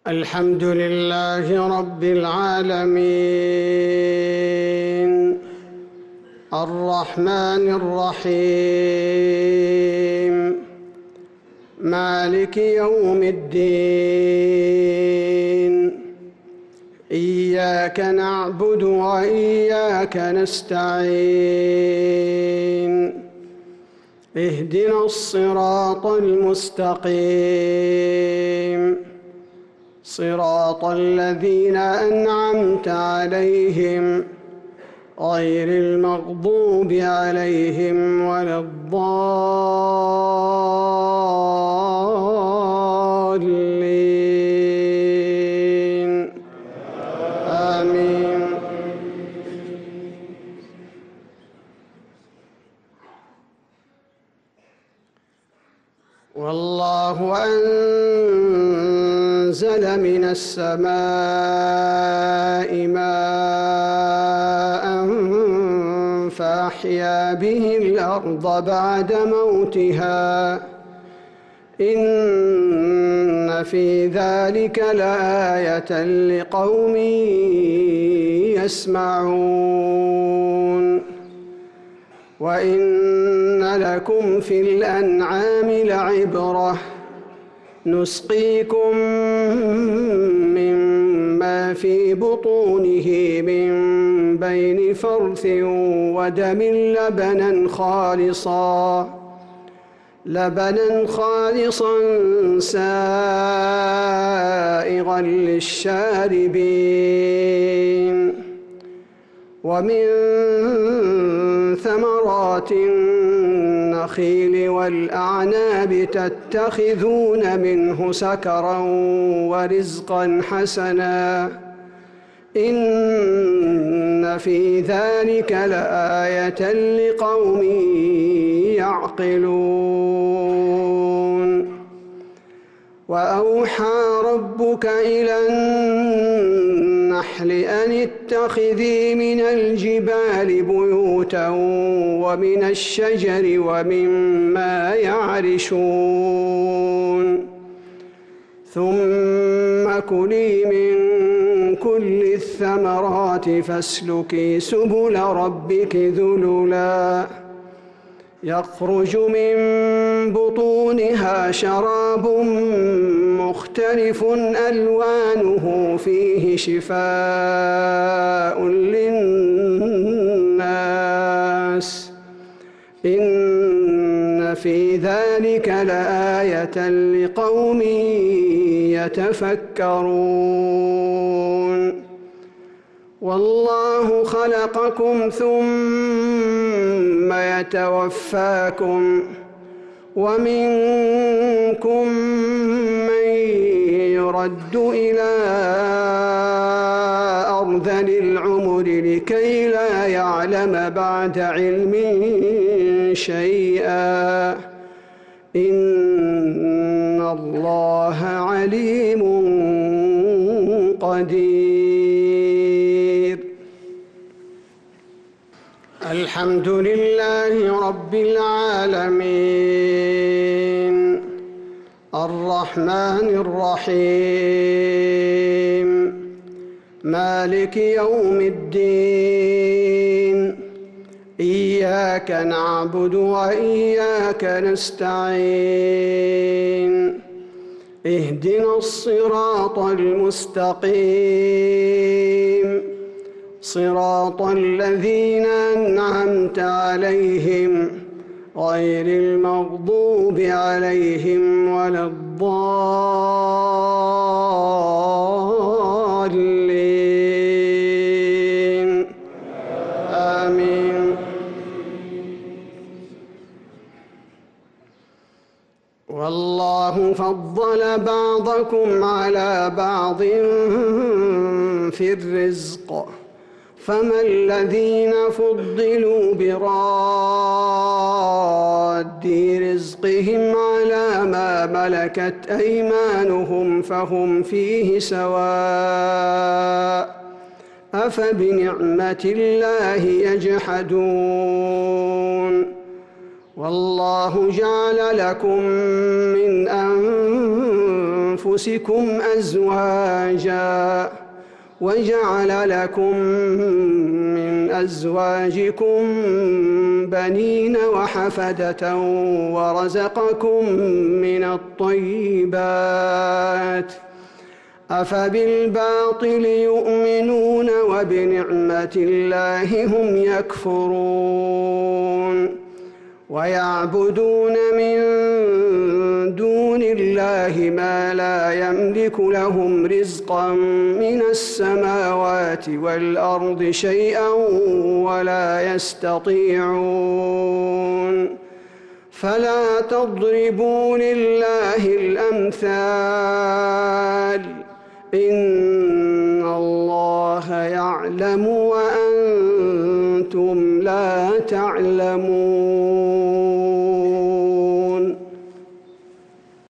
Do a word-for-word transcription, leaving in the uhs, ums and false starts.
الحمد لله رب العالمين الرحمن الرحيم مالك يوم الدين إياك نعبد وإياك نستعين اهدنا الصراط المستقيم صراط الذين أنعمت عليهم غير المغضوب عليهم ولا الضالين آمين. والله أنزل من السماء ماء فأحيا به الأرض بعد موتها إن في ذلك لآية لقوم يسمعون. وإن لكم في الأنعام لعبرة نسقيكم مما في بطونه من بين فرث ودم لبنا خالصا لبنا خالصا سائغا للشاربين ومن ثمرات النخيل والأعناب تتخذون منه سكرا ورزقا حسنا إن في ذلك لآية لقوم يعقلون. وأوحى ربك إلى النحل أن اتخذي من الجبال بيوتا ومن الشجر ومما يعرشون ثم كلي من كل الثمرات فاسلكي سبل ربك ذللا يخرج من بطونها شراب مختلف ألوانه فيه شفاء للناس إن في ذلك لآية لقوم يتفكرون. والله خلقكم ثم يتوفاكم ومنكم من يرد إلى أرذل العمر لكي لا يعلم بعد علم شيئا إن الله عليم قدير. الحمد لله رب العالمين الرحمن الرحيم مالك يوم الدين إياك نعبد وإياك نستعين اهدنا الصراط المستقيم صراط الذين أنعمت عليهم غير المغضوب عليهم ولا الضالين آمين. والله فضل بعضكم على بعض في الرزق فما الذين فضلوا براد رزقهم على ما ملكت أيمانهم فهم فيه سواء أفبنعمة الله يجحدون. والله جعل لكم من أنفسكم أزواجا وجعل لكم من أزواجكم بنين وحفدة ورزقكم من الطيبات أفبالباطل يؤمنون وبنعمة الله هم يكفرون ويعبدون من دون الله ما لا يملك لهم رزقا من السماوات والأرض شيئا ولا يستطيعون فلا تضربوا لله الأمثال إن الله يعلم وأنتم لا تعلمون